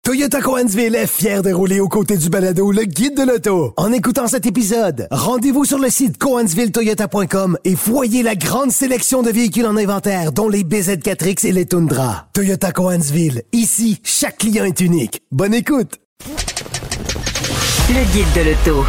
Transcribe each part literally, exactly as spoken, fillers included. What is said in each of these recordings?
Toyota Cohensville est fier de rouler aux côtés du balado Le Guide de l'auto. En écoutant cet épisode, rendez-vous sur le site cohensville toyota point com et voyez la grande sélection de véhicules en inventaire, dont les B Z quatre X et les Tundra. Toyota Cohensville. Ici, chaque client est unique. Bonne écoute! Le Guide de l'auto.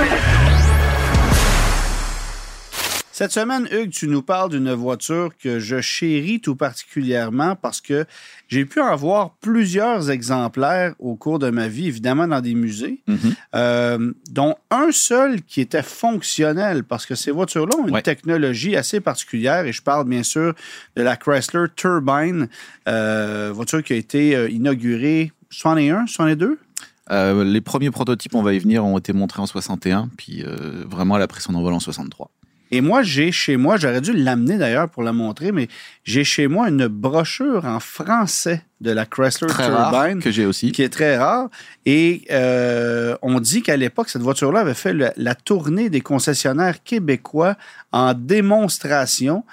Cette semaine, Hugues, tu nous parles d'une voiture que je chéris tout particulièrement parce que j'ai pu en voir plusieurs exemplaires au cours de ma vie, évidemment dans des musées, mm-hmm. euh, dont un seul qui était fonctionnel parce que ces voitures-là ont une ouais. technologie assez particulière et je parle bien sûr de la Chrysler Turbine, euh, voiture qui a été euh, inaugurée soixante et un, soixante-deux? Euh, les premiers prototypes, on va y venir, ont été montrés en soixante et un, puis euh, vraiment elle a pris son envol en soixante-trois. Et moi, j'ai chez moi, j'aurais dû l'amener d'ailleurs pour la montrer, mais j'ai chez moi une brochure en français de la Chrysler très Turbine. Rare, que j'ai aussi. Qui est très rare. Et euh, on dit qu'à l'époque, cette voiture-là avait fait le, la tournée des concessionnaires québécois en démonstration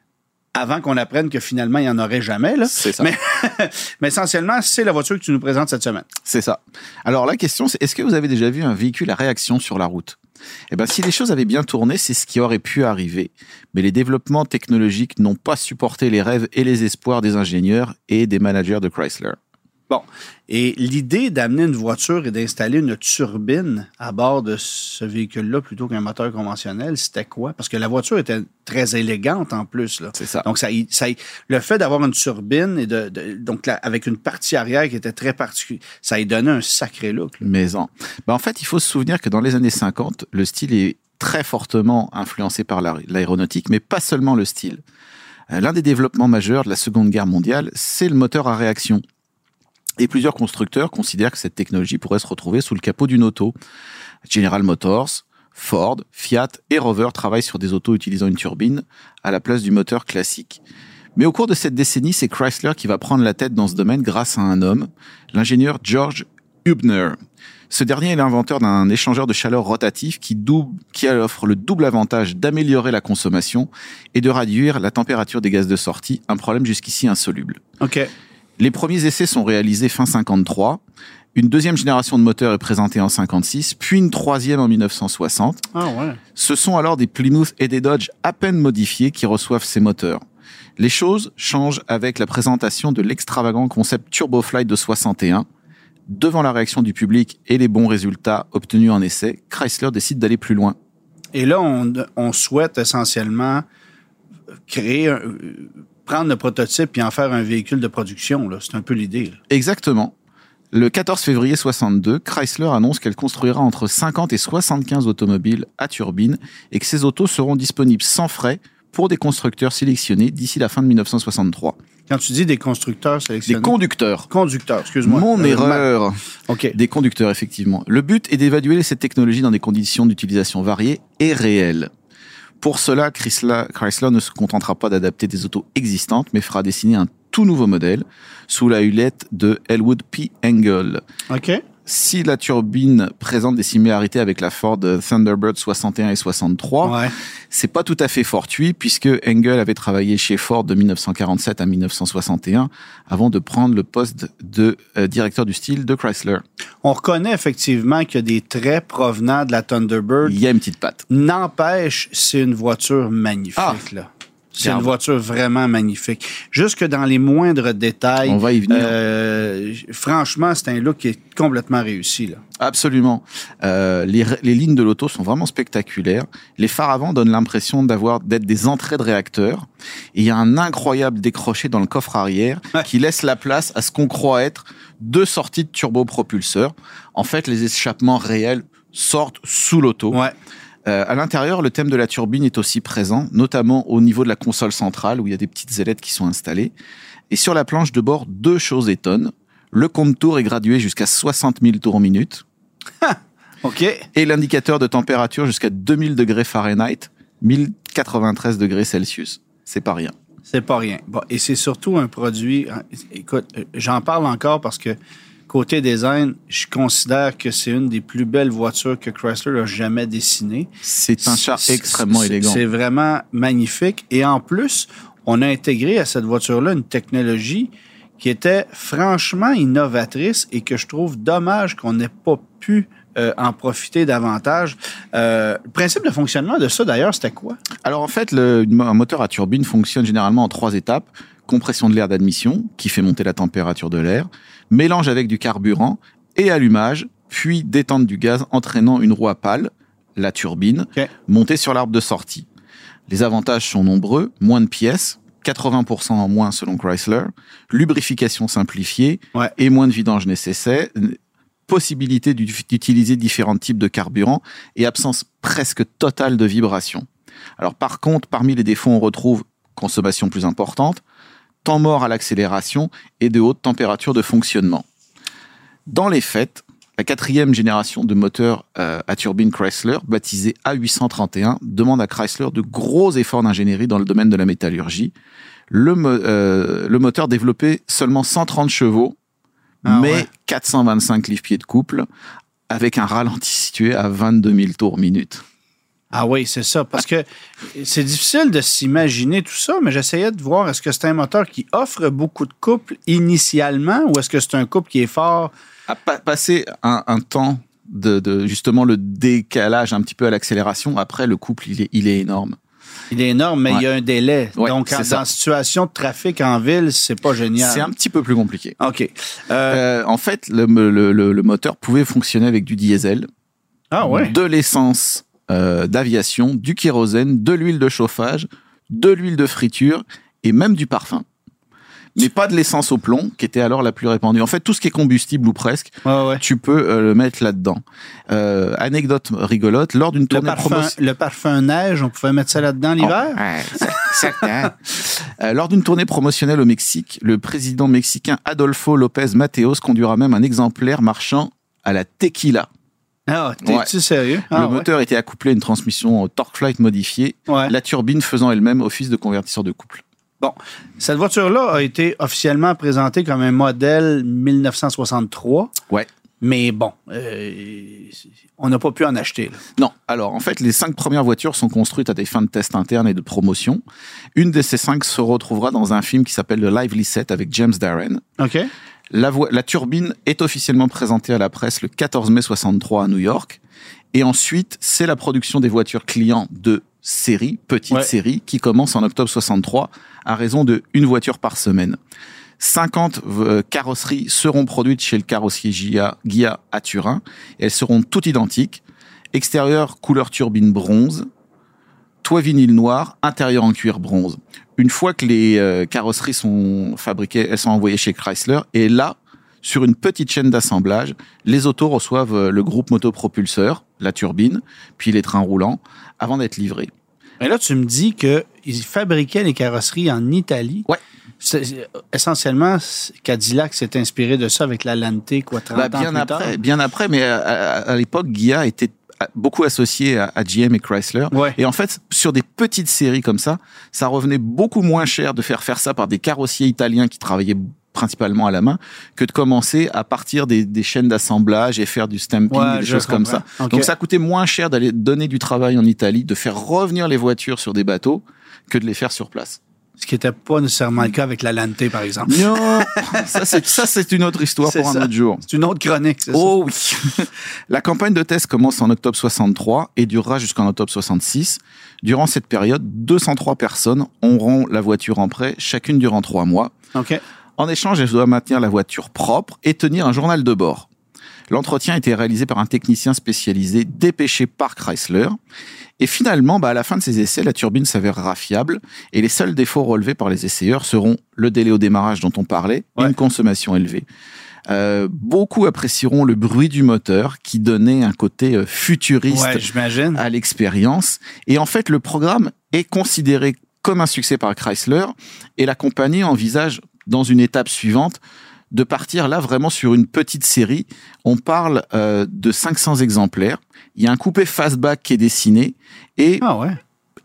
avant qu'on apprenne que finalement, il n'y en aurait jamais. Là. C'est ça. Mais, mais essentiellement, c'est la voiture que tu nous présentes cette semaine. C'est ça. Alors la question, c'est est-ce que vous avez déjà vu un véhicule à réaction sur la route? Eh bien, si les choses avaient bien tourné, c'est ce qui aurait pu arriver. Mais les développements technologiques n'ont pas supporté les rêves et les espoirs des ingénieurs et des managers de Chrysler. Bon, et l'idée d'amener une voiture et d'installer une turbine à bord de ce véhicule-là plutôt qu'un moteur conventionnel, c'était quoi? Parce que la voiture était très élégante en plus. Là. C'est ça. Donc, ça, ça, le fait d'avoir une turbine et de, de donc là, avec une partie arrière qui était très particulière, ça y donnait un sacré look. Là. Mais en, ben en fait, il faut se souvenir que dans les années cinquante, le style est très fortement influencé par la, l'aéronautique, mais pas seulement le style. L'un des développements majeurs de la Seconde Guerre mondiale, c'est le moteur à réaction. Et plusieurs constructeurs considèrent que cette technologie pourrait se retrouver sous le capot d'une auto. General Motors, Ford, Fiat et Rover travaillent sur des autos utilisant une turbine à la place du moteur classique. Mais au cours de cette décennie, c'est Chrysler qui va prendre la tête dans ce domaine grâce à un homme, l'ingénieur George Hübner. Ce dernier est l'inventeur d'un échangeur de chaleur rotatif qui, double, qui offre le double avantage d'améliorer la consommation et de réduire la température des gaz de sortie, un problème jusqu'ici insoluble. OK. Les premiers essais sont réalisés fin cinquante-trois. Une deuxième génération de moteurs est présentée en cinquante-six, puis une troisième en dix-neuf cent soixante. Ah ouais. Ce sont alors des Plymouth et des Dodge à peine modifiés qui reçoivent ces moteurs. Les choses changent avec la présentation de l'extravagant concept TurboFly de soixante et un. Devant la réaction du public et les bons résultats obtenus en essai, Chrysler décide d'aller plus loin. Et là, on, on souhaite essentiellement créer un... prendre le prototype et en faire un véhicule de production. Là. C'est un peu l'idée. Là. Exactement. Le quatorze février soixante-deux, Chrysler annonce qu'elle construira entre cinquante et soixante-quinze automobiles à turbine et que ces autos seront disponibles sans frais pour des constructeurs sélectionnés d'ici la fin de dix-neuf cent soixante-trois. Quand tu dis des constructeurs sélectionnés... Des conducteurs. Conducteurs, excuse-moi. Mon euh, erreur. Ma... OK. Des conducteurs, effectivement. Le but est d'évaluer cette technologie dans des conditions d'utilisation variées et réelles. Pour cela, Chrysler, Chrysler ne se contentera pas d'adapter des autos existantes, mais fera dessiner un tout nouveau modèle sous la houlette de Elwood P. Engel. OK. Si la turbine présente des similarités avec la Ford Thunderbird soixante et un et soixante-trois, ouais. c'est pas tout à fait fortuit puisque Engel avait travaillé chez Ford de dix-neuf cent quarante-sept à dix-neuf cent soixante et un avant de prendre le poste de euh, directeur du style de Chrysler. On reconnaît effectivement qu'il y a des traits provenant de la Thunderbird. Il y a une petite patte. N'empêche, c'est une voiture magnifique, ah. là. C'est Garde. Une voiture vraiment magnifique. Jusque dans les moindres détails. On va y venir. Euh, franchement, c'est un look qui est complètement réussi, là. Absolument. Euh, les, les lignes de l'auto sont vraiment spectaculaires. Les phares avant donnent l'impression d'avoir, d'être des entrées de réacteurs. Et il y a un incroyable décroché dans le coffre arrière ouais. qui laisse la place à ce qu'on croit être deux sorties de turbopropulseurs. En fait, les échappements réels sortent sous l'auto. Ouais. Euh, à l'intérieur, le thème de la turbine est aussi présent, notamment au niveau de la console centrale où il y a des petites ailettes qui sont installées. Et sur la planche de bord, deux choses étonnent. Le compte tours est gradué jusqu'à soixante mille tours minute. OK. Et l'indicateur de température jusqu'à deux mille degrés Fahrenheit, mille quatre-vingt-treize degrés Celsius. C'est pas rien. C'est pas rien. Bon, et c'est surtout un produit... Écoute, j'en parle encore parce que côté design, je considère que c'est une des plus belles voitures que Chrysler a jamais dessinées. C'est un char extrêmement c'est, élégant. C'est vraiment magnifique. Et en plus, on a intégré à cette voiture-là une technologie qui était franchement innovatrice et que je trouve dommage qu'on n'ait pas pu euh, en profiter davantage. Euh, le principe de fonctionnement de ça, d'ailleurs, c'était quoi? Alors en fait, le, un moteur à turbine fonctionne généralement en trois étapes. Compression de l'air d'admission, qui fait monter la température de l'air, mélange avec du carburant et allumage, puis détente du gaz entraînant une roue à pales, la turbine, okay. montée sur l'arbre de sortie. Les avantages sont nombreux, moins de pièces, quatre-vingts pour cent en moins selon Chrysler, lubrification simplifiée ouais. et moins de vidange nécessaire, possibilité d'utiliser différents types de carburant et absence presque totale de vibration. Alors par contre, parmi les défauts, on retrouve consommation plus importante, temps mort à l'accélération et de hautes températures de fonctionnement. Dans les faits, la quatrième génération de moteurs euh, à turbine Chrysler, baptisée A huit cent trente et un, demande à Chrysler de gros efforts d'ingénierie dans le domaine de la métallurgie. Le, mo- euh, le moteur développait seulement cent trente chevaux, ah, mais ouais. quatre cent vingt-cinq livres-pieds de couple, avec un ralenti situé à vingt-deux mille tours minute. Ah oui, c'est ça. Parce que c'est difficile de s'imaginer tout ça, mais j'essayais de voir, est-ce que c'est un moteur qui offre beaucoup de couple initialement ou est-ce que c'est un couple qui est fort? À pa- passer un, un temps de, de justement le décalage un petit peu à l'accélération, après le couple, il est, il est énorme. Il est énorme, mais ouais. il y a un délai. Ouais, Donc, en, dans situation de trafic en ville, c'est pas génial. C'est un petit peu plus compliqué. OK. Euh... Euh, en fait, le, le, le, le moteur pouvait fonctionner avec du diesel, ah ouais. de l'essence Euh, d'aviation, du kérosène, de l'huile de chauffage, de l'huile de friture et même du parfum. Mais pas de l'essence au plomb, qui était alors la plus répandue. En fait, tout ce qui est combustible ou presque, ouais, ouais. tu peux euh, le mettre là-dedans. Euh, anecdote rigolote, lors d'une tournée le parfum, promotionnelle... Le parfum neige, on pouvait mettre ça là-dedans l'hiver? Oh, ouais, certain. euh, lors d'une tournée promotionnelle au Mexique, le président mexicain Adolfo López Mateos conduira même un exemplaire marchand à la tequila. Ah, t'es-tu ouais. sérieux? Ah, le moteur ouais. était accouplé à une transmission TorqueFlite modifiée, ouais. la turbine faisant elle-même office de convertisseur de couple. Bon, cette voiture-là a été officiellement présentée comme un modèle dix-neuf cent soixante-trois. Ouais. Mais bon, euh, on n'a pas pu en acheter. Là. Non. Alors, en fait, les cinq premières voitures sont construites à des fins de test interne et de promotion. Une de ces cinq se retrouvera dans un film qui s'appelle The Lively Set avec James Darren. OK. La, vo- la turbine est officiellement présentée à la presse le quatorze mai soixante-trois à New York. Et ensuite, c'est la production des voitures clients de série, petite ouais. série, qui commence en octobre soixante-trois à raison de une voiture par semaine. cinquante euh, carrosseries seront produites chez le carrossier Ghia, Ghia à Turin. Et elles seront toutes identiques. Extérieur, couleur turbine bronze. Toit vinyle noir, intérieur en cuir bronze. Une fois que les euh, carrosseries sont fabriquées, elles sont envoyées chez Chrysler. Et là, sur une petite chaîne d'assemblage, les autos reçoivent euh, le groupe motopropulseur, la turbine, puis les trains roulants, avant d'être livrés. Et là, tu me dis qu'ils fabriquaient les carrosseries en Italie. Ouais. C'est, c'est, essentiellement, Cadillac s'est inspiré de ça avec la Lante, quoi, trente bah, ans bien plus après, tard. Bien après, mais à, à, à l'époque, Ghia était beaucoup associé à, à G M et Chrysler. Ouais. Et en fait, sur des petites séries comme ça, ça revenait beaucoup moins cher de faire faire ça par des carrossiers italiens qui travaillaient principalement à la main que de commencer à partir des, des chaînes d'assemblage et faire du stamping, ouais, des choses comprends. comme ça. Okay. Donc ça coûtait moins cher d'aller donner du travail en Italie, de faire revenir les voitures sur des bateaux que de les faire sur place. Ce qui n'était pas nécessairement le cas avec la Lante, par exemple. Non, ça c'est, ça, c'est une autre histoire c'est pour ça. un autre jour. C'est une autre chronique, c'est oh, ça? Oh oui. La campagne de test commence en octobre soixante-trois et durera jusqu'en octobre soixante-six. Durant cette période, deux cent trois personnes auront la voiture en prêt, chacune durant trois mois. OK. En échange, elles doivent maintenir la voiture propre et tenir un journal de bord. L'entretien a été réalisé par un technicien spécialisé dépêché par Chrysler. Et finalement, bah, à la fin de ces essais, la turbine s'avérera fiable et les seuls défauts relevés par les essayeurs seront le délai au démarrage dont on parlait ouais. et une consommation élevée. Euh, beaucoup apprécieront le bruit du moteur qui donnait un côté euh, futuriste ouais, j'imagine. à l'expérience. Et en fait, le programme est considéré comme un succès par Chrysler et la compagnie envisage dans une étape suivante de partir là vraiment sur une petite série. On parle euh, de cinq cents exemplaires. Il y a un coupé fastback qui est dessiné et ah ouais.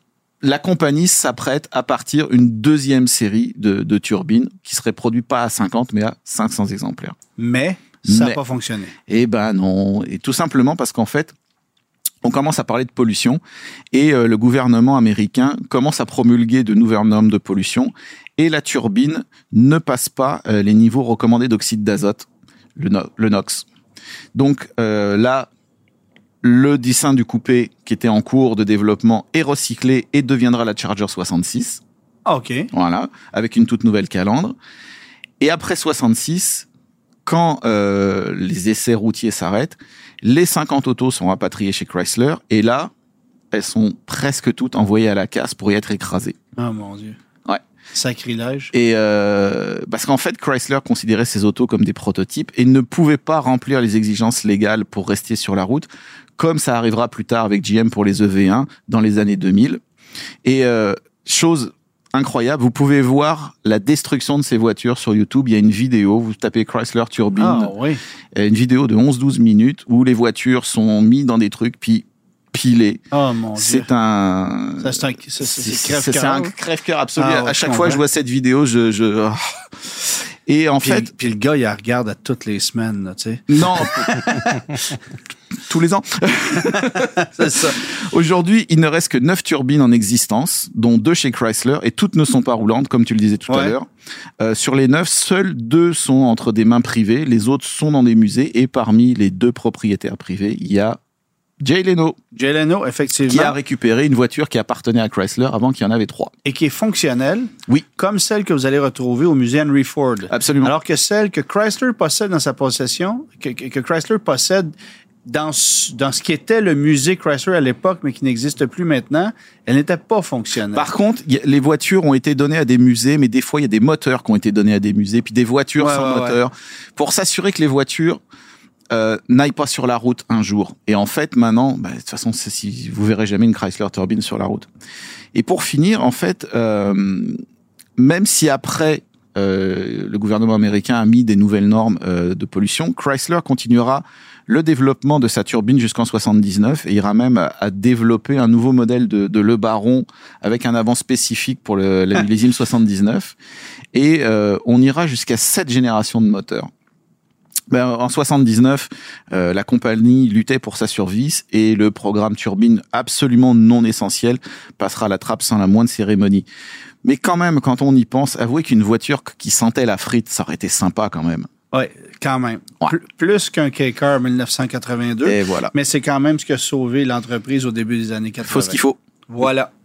la compagnie s'apprête à partir une deuxième série de, de turbines qui serait produite pas à cinquante mais à cinq cents exemplaires. Mais ça n'a pas fonctionné. Eh ben non. Et tout simplement parce qu'en fait, on commence à parler de pollution et euh, le gouvernement américain commence à promulguer de nouvelles normes de pollution et la turbine ne passe pas euh, les niveaux recommandés d'oxyde d'azote, le, no- le NOx. Donc euh, là, le dessin du coupé qui était en cours de développement est recyclé et deviendra la Charger soixante-six. Ah, OK. Voilà, avec une toute nouvelle calandre. Et après soixante-six, quand euh, les essais routiers s'arrêtent, les cinquante autos sont rapatriées chez Chrysler et là, elles sont presque toutes envoyées à la casse pour y être écrasées. Ah, mon Dieu. Ouais. Sacrilège. Et euh, parce qu'en fait, Chrysler considérait ces autos comme des prototypes et ne pouvait pas remplir les exigences légales pour rester sur la route, comme ça arrivera plus tard avec G M pour les E V un dans les années deux mille. Et euh, chose incroyable, vous pouvez voir la destruction de ces voitures sur YouTube. Il y a une vidéo, vous tapez Chrysler Turbine, Ah, oui. une vidéo de onze douze minutes où les voitures sont mises dans des trucs puis pilées. Oh, mon Dieu. C'est un... Ça, c'est un c'est, c'est, c'est C'est crève-cœur. c'est un crève-cœur absolu. Ah, ouais, à chaque je fois que comprends. je vois cette vidéo, je... je... oh. Et en Puis, fait... puis le gars, il la regarde à toutes les semaines, là, tu sais. Non Tous les ans. C'est ça. Aujourd'hui, il ne reste que neuf turbines en existence, dont deux chez Chrysler, et toutes ne sont pas roulantes, comme tu le disais tout Ouais. à l'heure. Euh, sur les neuf, seules deux sont entre des mains privées, les autres sont dans des musées, et parmi les deux propriétaires privés, il y a Jay Leno, Jay Leno, effectivement, qui a récupéré une voiture qui appartenait à Chrysler avant qu'il y en avait trois. et qui est fonctionnelle, Oui, comme celle que vous allez retrouver au musée Henry Ford. absolument. Alors que celle que Chrysler possède dans sa possession, que, que que Chrysler possède dans ce, dans ce qui était le musée Chrysler à l'époque, mais qui n'existe plus maintenant, elle n'était pas fonctionnelle. Par contre, y a- les voitures ont été données à des musées, mais des fois, il y a des moteurs qui ont été donnés à des musées, puis des voitures Ouais, sans ouais, moteur, pour s'assurer que les voitures euh, n'aillent pas sur la route un jour. Et en fait, maintenant, bah, de toute façon, c'est- si, vous verrez jamais une Chrysler Turbine sur la route. Et pour finir, en fait, euh, même si après, euh, le gouvernement américain a mis des nouvelles normes euh, de pollution, Chrysler continuera le développement de sa turbine jusqu'en soixante-dix-neuf et ira même à, à développer un nouveau modèle de, de Le Baron avec un avant spécifique pour le, la millésime soixante-dix-neuf. Et euh, on ira jusqu'à sept générations de moteurs. Ben, en soixante-dix-neuf, euh, la compagnie luttait pour sa survie et le programme turbine, absolument non essentiel, passera à la trappe sans la moindre cérémonie. Mais quand même, quand on y pense, avouez qu'une voiture qui sentait la frite, ça aurait été sympa quand même. Oui, quand même. Ouais. Plus, plus qu'un K-Car mille neuf cent quatre-vingt-deux. Et voilà. Mais c'est quand même ce qui a sauvé l'entreprise au début des années quatre-vingts. Faut ce qu'il faut. Voilà.